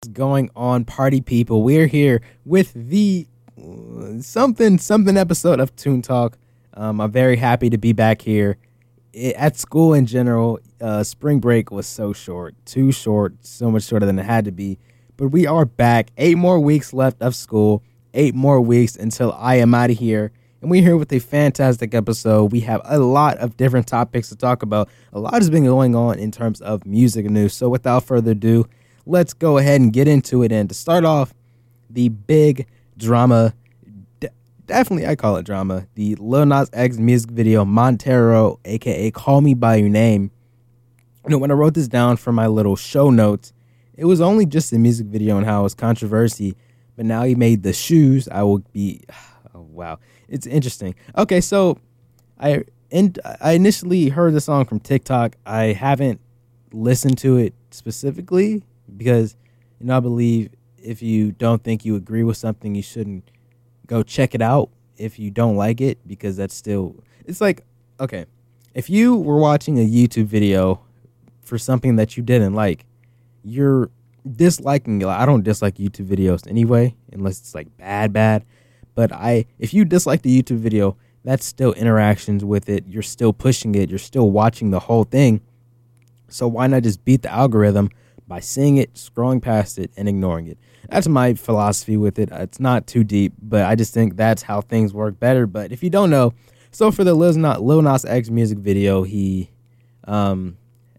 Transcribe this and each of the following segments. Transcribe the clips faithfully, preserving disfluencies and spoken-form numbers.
Going on, party people? We're here with the uh, something something episode of Toon Talk. Um, I'm very happy to be back here. It, at school in general, uh, spring break was so short, too short, so much shorter than it had to be. But we are back. Eight more weeks left of school. Eight more weeks until I am out of here. And we're here with a fantastic episode. We have a lot of different topics to talk about. A lot has been going on in terms of music news. So without further ado, let's go ahead and get into it. And to start off, the big drama, de- definitely I call it drama, the Lil Nas X music video, Montero, a k a. Call Me By Your Name. You know, when I wrote this down for my little show notes, it was only just a music video and how it was controversy. But now he made the shoes. I will be, oh, wow. It's interesting. Okay, so I, in, I initially heard the song from TikTok. I haven't listened to it specifically, because, you know, I believe if you don't think you agree with something, you shouldn't go check it out if you don't like it, because that's still, it's like, okay, if you were watching a YouTube video for something that you didn't like, you're disliking it. I don't dislike YouTube videos anyway, unless it's like bad, bad. But I, if you dislike the YouTube video, that's still interactions with it. You're still pushing it. You're still watching the whole thing. So why not just beat the algorithm by seeing it, scrolling past it, and ignoring it? That's my philosophy with it. It's not too deep, but I just think that's how things work better. But if you don't know, so for the Lil Nas, Lil Nas X music video, he um,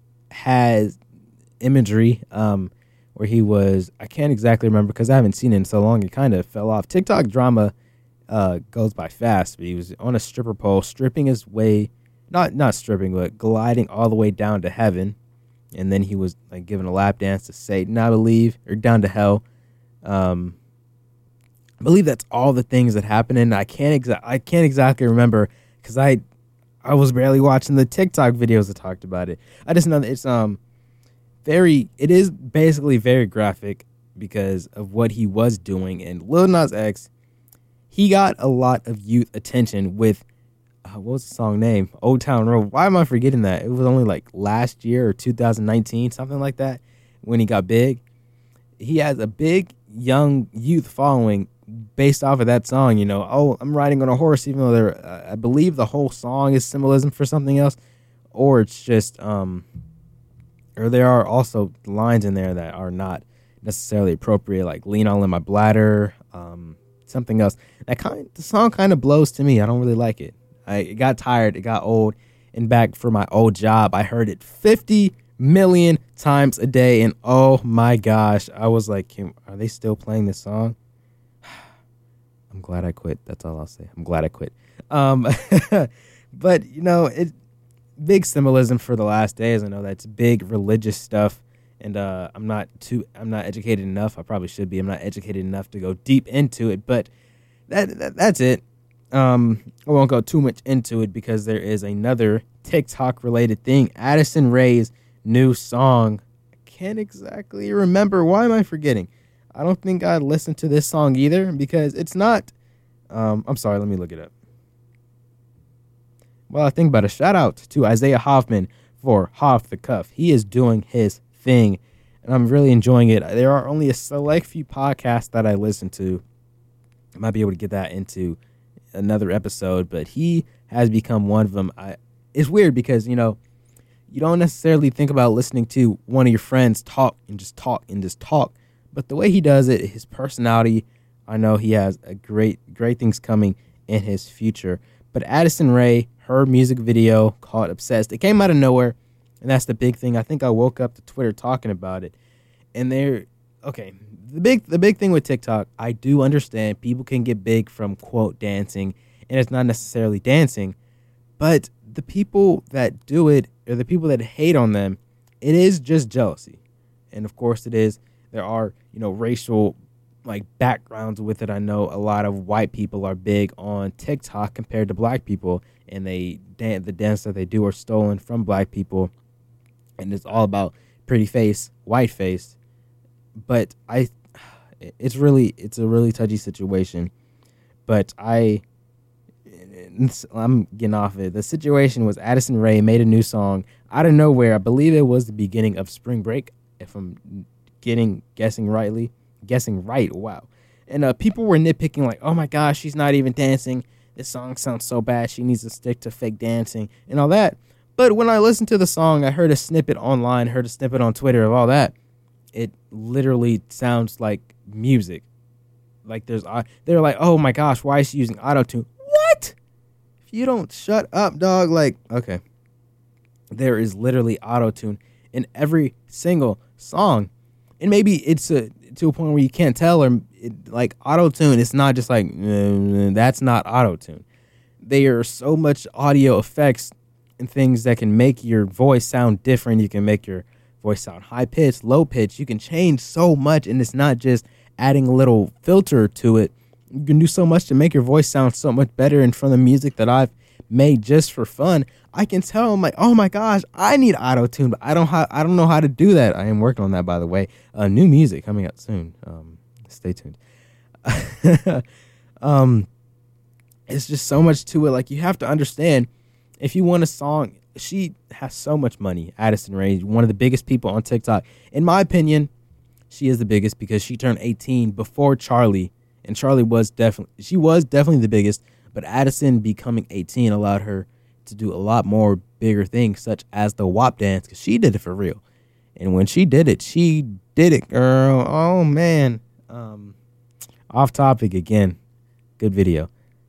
has imagery um, where he was, I can't exactly remember because I haven't seen it in so long, it kind of fell off. TikTok drama uh, goes by fast, but he was on a stripper pole, stripping his way, not not stripping, but gliding all the way down to heaven. And then he was like giving a lap dance to Satan, I believe, or down to hell. Um, I believe that's all the things that happened, and I can't exa- I can't exactly remember because I I was barely watching the TikTok videos that talked about it. I just know that it's um very it is basically very graphic because of what he was doing. And Lil Nas X, he got a lot of youth attention with. Uh, what was the song name? Old Town Road. Why am I forgetting that? It was only like last year or two thousand nineteen, something like that, when he got big. He has a big young youth following based off of that song. You know, oh, I'm riding on a horse, even though there, uh, I believe the whole song is symbolism for something else, or it's just, um, or there are also lines in there that are not necessarily appropriate, like "Lean All in My Bladder," um, something else. That kind, the song kind of blows to me. I don't really like it. I it got tired, it got old, and back for my old job, I heard it fifty million times a day, and oh my gosh, I was like, Can, are they still playing this song? I'm glad I quit. That's all I'll say. I'm glad I quit. Um, but, you know, it big symbolism for the last days. I know that's big religious stuff, and uh, I'm not too, I'm not educated enough. I probably should be. I'm not educated enough to go deep into it, but that, that that's it. Um, I won't go too much into it because there is another TikTok-related thing. Addison Rae's new song. I can't exactly remember. Why am I forgetting? I don't think I listened to this song either because it's not... Um, I'm sorry, let me look it up. Well, I think about a shout-out to Isaiah Hoffman for Hoff the Cuff. He is doing his thing, and I'm really enjoying it. There are only a select few podcasts that I listen to. I might be able to get that into another episode, but he has become one of them. I, it's weird because, you know, you don't necessarily think about listening to one of your friends talk and just talk and just talk, but the way he does it, his personality, I know he has a great, great things coming in his future. But Addison Rae, her music video called Obsessed, it came out of nowhere, and that's the big thing. I think I woke up to Twitter talking about it, and they're, okay, The big the big thing with TikTok, I do understand people can get big from, quote, dancing, and it's not necessarily dancing, but the people that do it, or the people that hate on them, it is just jealousy. And of course it is. There are, you know, racial, like, backgrounds with it. I know a lot of white people are big on TikTok compared to black people, and they dan- the dance that they do are stolen from black people, and it's all about pretty face, white face. But I... It's really, it's a really touchy situation, but I, I'm getting off of it. The situation was Addison Rae made a new song out of nowhere. I believe it was the beginning of spring break, if I'm getting guessing rightly, guessing right. Wow. And uh, people were nitpicking like, oh my gosh, she's not even dancing. This song sounds so bad. She needs to stick to fake dancing and all that. But when I listened to the song, I heard a snippet online, heard a snippet on Twitter of all that. It literally sounds like music. Like there's, uh, they're like, oh my gosh, why is she using auto-tune? What? If you don't shut up, dog, like, okay. There is literally auto-tune in every single song. And maybe it's a, to a point where you can't tell, or it, like auto-tune, it's not just like, mm, that's not auto-tune. There are so much audio effects and things that can make your voice sound different. You can make your voice sound high-pitched, low-pitched. You can change so much, and it's not just adding a little filter to it. You can do so much to make your voice sound so much better. And from the music that I've made just for fun, I can tell, I'm like, oh my gosh, I need auto-tune, but I don't ha- I don't know how to do that. I am working on that, by the way. Uh, new music coming out soon. Um, stay tuned. um, it's just so much to it. Like, you have to understand, if you want a song, she has so much money. Addison Rae, one of the biggest people on TikTok. In my opinion, she is the biggest because she turned eighteen before Charlie, and Charlie was definitely, she was definitely the biggest, but Addison becoming eighteen allowed her to do a lot more bigger things, such as the W A P dance, because she did it for real. And when she did it, she did it, girl. Oh, man. Um, off topic again. Good video.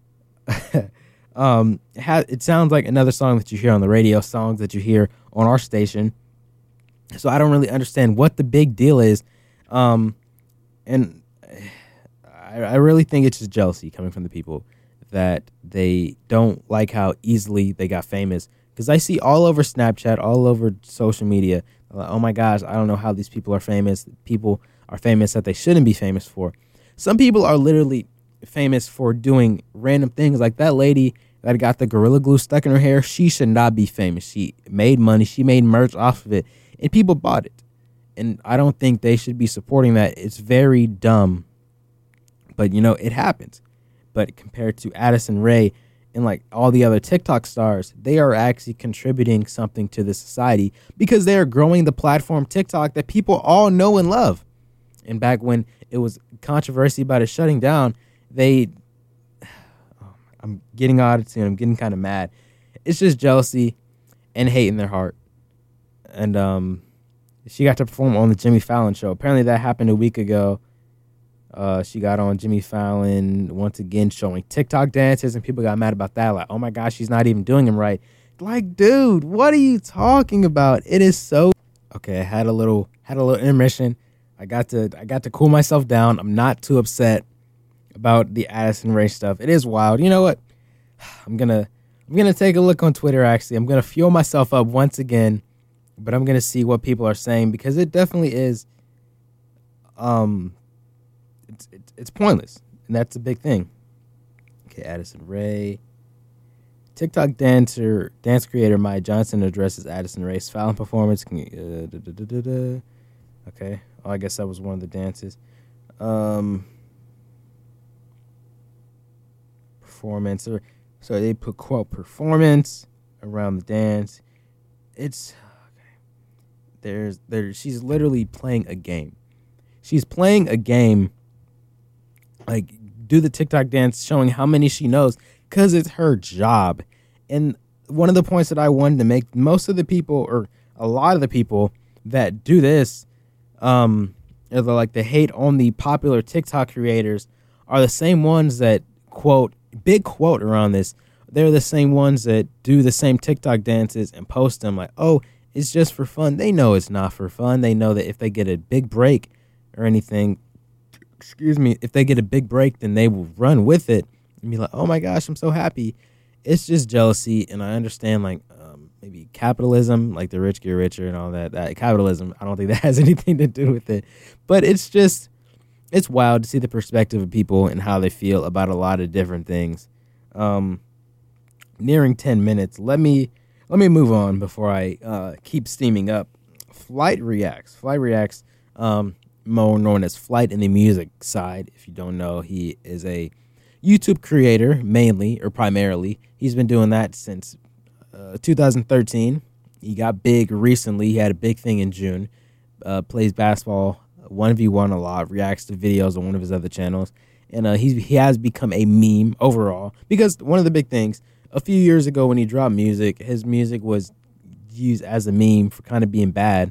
um, it, ha- it sounds like another song that you hear on the radio, songs that you hear on our station. So I don't really understand what the big deal is. Um, and I, I really think it's just jealousy coming from the people, that they don't like how easily they got famous. Because I see all over Snapchat, all over social media, like, oh my gosh, I don't know how these people are famous. People are famous that they shouldn't be famous for. Some people are literally famous for doing random things. Like that lady that got the Gorilla Glue stuck in her hair, she should not be famous. She made money. She made merch off of it, and people bought it. And I don't think they should be supporting that. It's very dumb. But, you know, it happens. But compared to Addison Rae and like all the other TikTok stars, they are actually contributing something to the society because they are growing the platform TikTok that people all know and love. And back when it was controversy about it shutting down, they, oh, I'm getting auto-tune. I'm getting kind of mad. It's just jealousy and hate in their heart. And um, she got to perform on the Jimmy Fallon show. Apparently that happened a week ago. Uh, she got on Jimmy Fallon once again showing TikTok dances, and people got mad about that. Like, oh my gosh, she's not even doing them right. Like, dude, what are you talking about? It is so okay. I had a little had a little intermission. I got to I got to cool myself down. I'm not too upset about the Addison Rae stuff. It is wild. You know what? I'm gonna I'm gonna take a look on Twitter. Actually, I'm gonna fuel myself up once again, but I'm gonna see what people are saying because it definitely is. Um. It's, it's it's pointless, and that's a big thing. Okay, Addison Rae. TikTok dancer, dance creator Maya Johnson addresses Addison Rae's Fallon performance. Can you, uh, da, da, da, da, da. Okay, oh, I guess that was one of the dances. Um, performance, or so they put quote performance around the dance. It's okay. There's there. She's literally playing a game. She's playing a game. Like, do the TikTok dance showing how many she knows because it's her job. And one of the points that I wanted to make, most of the people, or a lot of the people that do this, um, are the, like the hate on the popular TikTok creators are the same ones that quote, big quote around this. They're the same ones that do the same TikTok dances and post them like, oh, it's just for fun. They know it's not for fun. They know that if they get a big break or anything, excuse me, if they get a big break, then they will run with it and be like, oh my gosh, I'm so happy. It's just jealousy. And I understand like um, maybe capitalism, like the rich get richer and all that, that capitalism. I don't think that has anything to do with it, but it's just, it's wild to see the perspective of people and how they feel about a lot of different things. Um, nearing ten minutes. Let me, let me move on before I uh, keep steaming up. Flight Reacts. Flight Reacts, um, more known as Flight in the music side. If you don't know, he is a YouTube creator mainly or primarily. He's been doing that since uh, two thousand thirteen. He got big recently. He had a big thing in June. Uh, plays basketball one v one a lot, reacts to videos on one of his other channels. And uh, he, he has become a meme overall. Because one of the big things, a few years ago when he dropped music, his music was used as a meme for kind of being bad.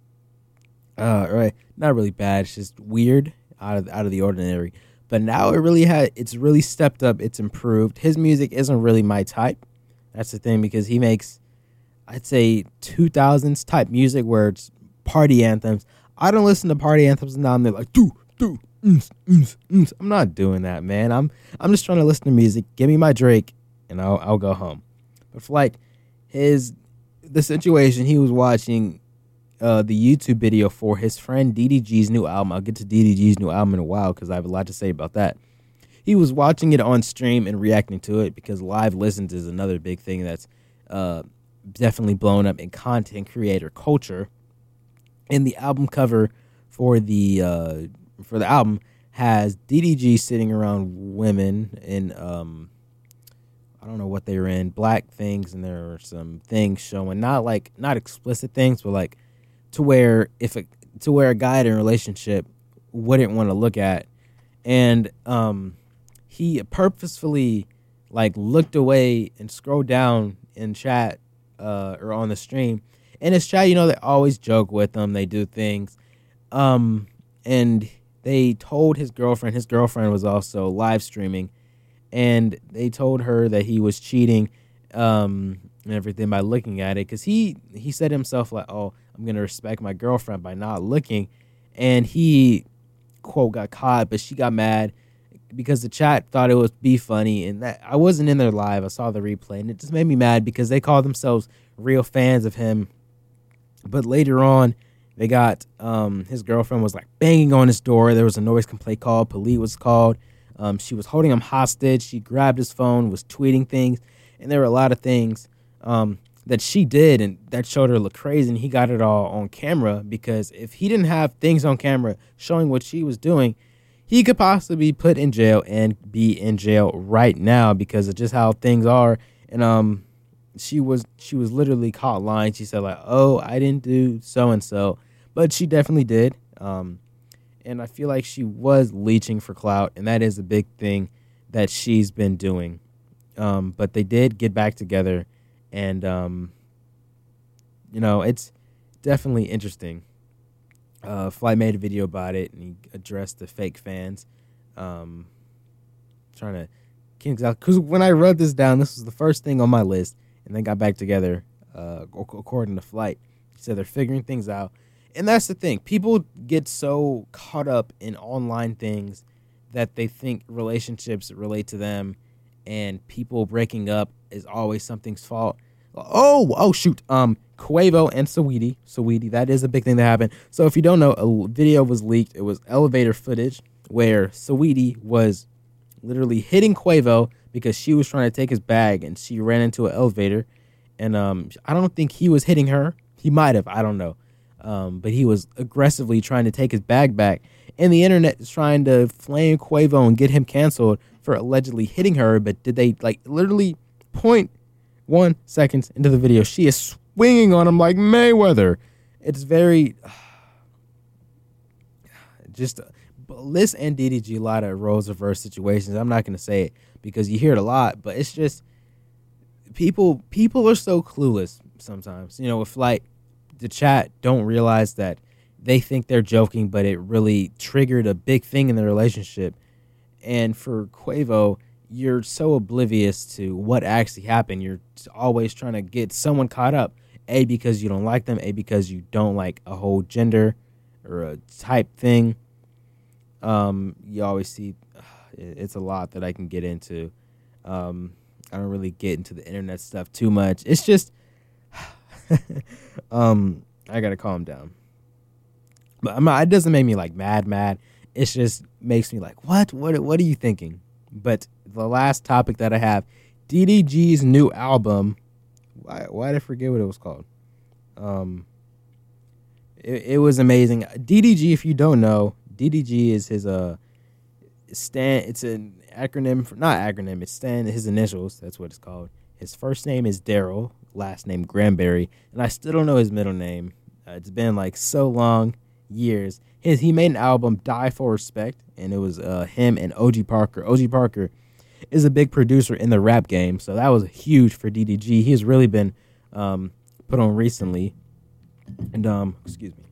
Uh, right, not really bad. It's just weird, out of out of the ordinary. But now it really had. It's really stepped up. It's improved. His music isn't really my type. That's the thing, because he makes, I'd say, two thousands type music where it's party anthems. I don't listen to party anthems now. And they're like, do do. Mm, mm, mm. I'm not doing that, man. I'm I'm just trying to listen to music. Give me my Drake, and I'll I'll go home. But for like his the situation he was watching. Uh, the YouTube video for his friend D D G's new album. I'll get to D D G's new album in a while because I have a lot to say about that. He was watching it on stream and reacting to it because live listens is another big thing that's uh, definitely blown up in content creator culture. And the album cover for the uh, for the album has D D G sitting around women in um, I don't know what they were in, black things, and there were some things showing not like not explicit things, but like to where if a, to where a guy in a relationship wouldn't want to look at. And um, he purposefully like looked away and scrolled down in chat uh, or on the stream. And his chat, you know, they always joke with him. They do things. Um, and they told his girlfriend, his girlfriend was also live streaming, and they told her that he was cheating um, and everything by looking at it. Because he, he said himself like, oh, I'm going to respect my girlfriend by not looking. And he, quote, got caught, but she got mad because the chat thought it would be funny. And that I wasn't in there live. I saw the replay, and it just made me mad because they call themselves real fans of him. But later on, they got, um, his girlfriend was like banging on his door. There was a noise complaint called. Police was called. Um, she was holding him hostage. She grabbed his phone, was tweeting things. And there were a lot of things, um, that she did, and that showed her look crazy, and he got it all on camera, because if he didn't have things on camera showing what she was doing, he could possibly be put in jail and be in jail right now because of just how things are. And um, she was she was literally caught lying. She said like, "Oh, I didn't do so and so," but she definitely did. Um, and I feel like she was leeching for clout, and that is a big thing that she's been doing. Um, but they did get back together. And, um, you know, it's definitely interesting. Uh, Flight made a video about it, and he addressed the fake fans. Um, trying to kings out. Because when I wrote this down, this was the first thing on my list. And they got back together, uh, according to Flight. He said they're figuring things out. And that's the thing. People get so caught up in online things that they think relationships relate to them. And people breaking up is always something's fault. Oh, oh, shoot. Um, Quavo and Saweetie. Saweetie, that is a big thing that happened. So if you don't know, a video was leaked. It was elevator footage where Saweetie was literally hitting Quavo because she was trying to take his bag, and she ran into an elevator. And um, I don't think he was hitting her. He might have. I don't know. Um, but he was aggressively trying to take his bag back. And the internet is trying to flame Quavo and get him canceled for allegedly hitting her. But did they, like, literally point one seconds into the video, she is swinging on him like Mayweather. It's very just Liz and D D G, a lot of roles reverse situations. I'm not going to say it because you hear it a lot, but it's just people people are so clueless sometimes. You know, with like the chat don't realize that they think they're joking, but it really triggered a big thing in the relationship. And for Quavo, you're so oblivious to what actually happened. You're always trying to get someone caught up, A, because you don't like them, A, because you don't like a whole gender or a type thing. Um, you always see, it's a lot that I can get into. Um, I don't really get into the internet stuff too much. It's just, um, I gotta calm down. But I'm not, it doesn't make me like mad, mad. It just makes me like, what? What? What are you thinking? But the last topic that I have, D D G's new album. Why, why did I forget what it was called? Um, it, it was amazing. D D G, if you don't know, D D G is his uh stand. It's an acronym for, not acronym. It's stand his initials. That's what it's called. His first name is Daryl, last name Granberry, and I still don't know his middle name. Uh, it's been like so long. years. His he made an album, Die for Respect, and it was uh, him and O G Parker. O G Parker is a big producer in the rap game, so that was huge for D D G. He's really been um, put on recently. And, um, excuse me.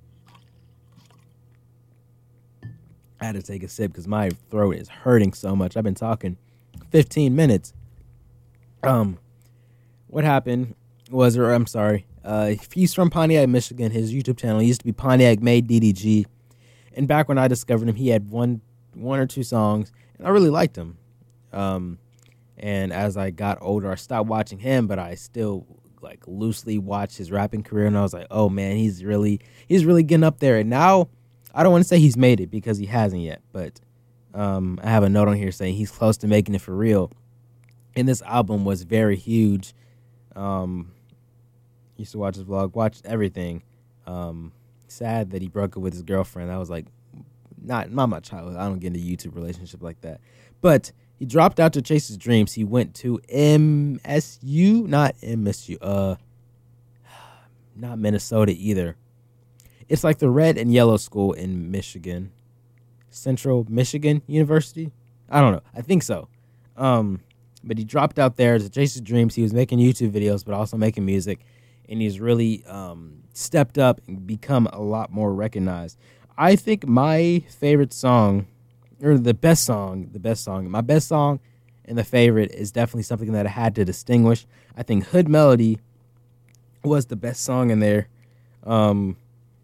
I had to take a sip because my throat is hurting so much. I've been talking fifteen minutes. Um, what happened was, or I'm sorry, uh, he's from Pontiac, Michigan. His YouTube channel used to be Pontiac Made D D G. And back when I discovered him, he had one, one or two songs, and I really liked him. Um, and as I got older, I stopped watching him, but I still like loosely watched his rapping career, and I was like, oh man, he's really, he's really getting up there. And now, I don't want to say he's made it because he hasn't yet, but um, I have a note on here saying he's close to making it for real. And this album was very huge. Um, used to watch his vlog, watched everything. Um, sad that he broke up with his girlfriend. I was like, not not my childhood. I don't get into a YouTube relationship like that. But he dropped out to chase his dreams. He went to M S U, not M S U, uh, not Minnesota either. It's like the red and yellow school in Michigan. Central Michigan University? I don't know. I think so. Um, but he dropped out there to chase his dreams. He was making YouTube videos, but also making music. And he's really um, stepped up and become a lot more recognized. I think my favorite song, or the best song, the best song, my best song and the favorite is definitely something that I had to distinguish. I think Hood Melody was the best song in there. Um...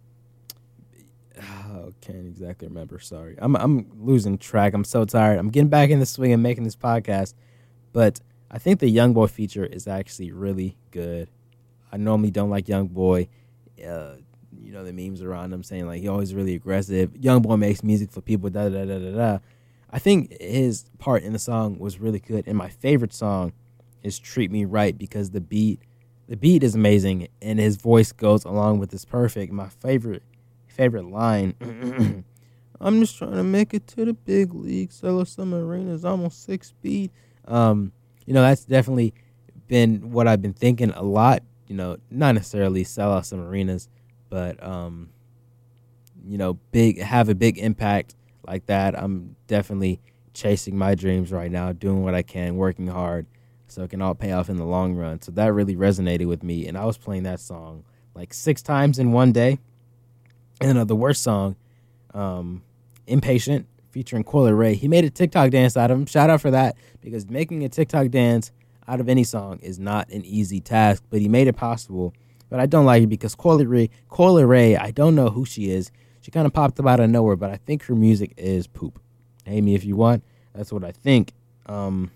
Can't exactly remember. Sorry, I'm I'm losing track. I'm so tired. I'm getting back in the swing and making this podcast, but I think the Youngboy feature is actually really good. I normally don't like Youngboy. Uh, you know the memes around him saying like he always really aggressive. Youngboy makes music for people. Da da da da da. I think his part in the song was really good, and my favorite song is "Treat Me Right" because the beat, the beat is amazing, and his voice goes along with this perfect. My favorite. Favorite line. I'm just trying to make it to the big league. Sell some arenas. I'm on six speed. Um, you know, that's definitely been what I've been thinking a lot. You know, not necessarily sell out some arenas, but um, you know, big have a big impact like that. I'm definitely chasing my dreams right now, doing what I can, working hard, so it can all pay off in the long run. So that really resonated with me, and I was playing that song like six times in one day. And then uh, the worst song, um, Impatient, featuring Coi Leray. He made a TikTok dance out of him. Shout out for that, because making a TikTok dance out of any song is not an easy task, but he made it possible. But I don't like it because Coi Leray, Coi Leray, I don't know who she is. She kind of popped up out of nowhere, but I think her music is poop. Hate me if you want. That's what I think. Um,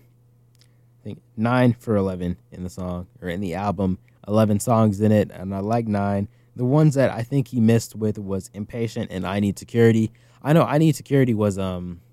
I think nine for eleven in the song, or in the album. eleven songs in it, and I like nine. The ones that I think he missed with was Impatient and I Need Security. I know I Need Security was um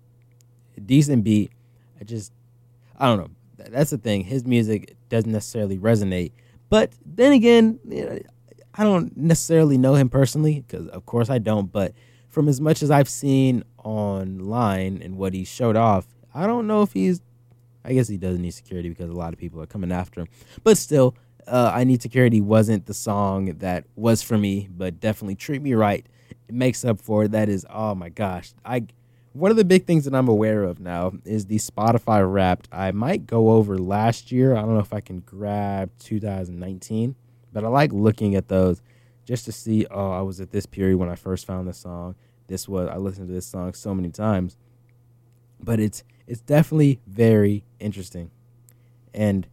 a decent beat. I just, I don't know. That's the thing. His music doesn't necessarily resonate. But then again, you know, I don't necessarily know him personally, because of course I don't. But from as much as I've seen online and what he showed off, I don't know if he's, I guess he does need security because a lot of people are coming after him. But still, Uh, I Need Security wasn't the song that was for me, but definitely Treat Me Right. It makes up for it. That is, oh my gosh. I one of the big things that I'm aware of now is the Spotify Wrapped. I might go over last year. I don't know if I can grab two thousand nineteen, but I like looking at those just to see, oh, I was at this period when I first found this song. This was, I listened to this song so many times. But it's it's definitely very interesting. And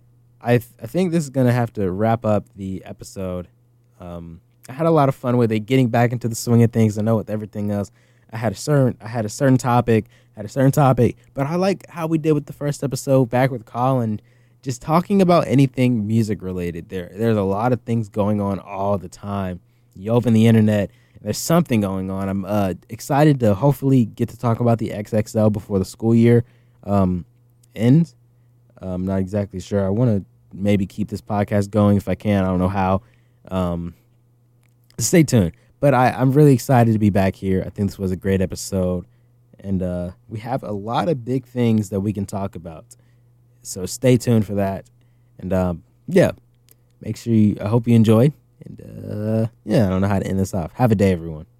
I th- I think this is going to have to wrap up the episode. Um, I had a lot of fun with it, getting back into the swing of things. I know with everything else, I had a certain I had a certain topic, had a certain topic, but I like how we did with the first episode back with Colin, just talking about anything music related. There there's a lot of things going on all the time. You open the internet, there's something going on. I'm uh, excited to hopefully get to talk about the X X L before the school year um, ends. I'm not exactly sure. I want to maybe keep this podcast going if I can. I don't know how. Um, stay tuned. But I, I'm really excited to be back here. I think this was a great episode. And uh, we have a lot of big things that we can talk about. So stay tuned for that. And um, yeah, make sure you, I hope you enjoyed. And uh, yeah, I don't know how to end this off. Have a day, everyone.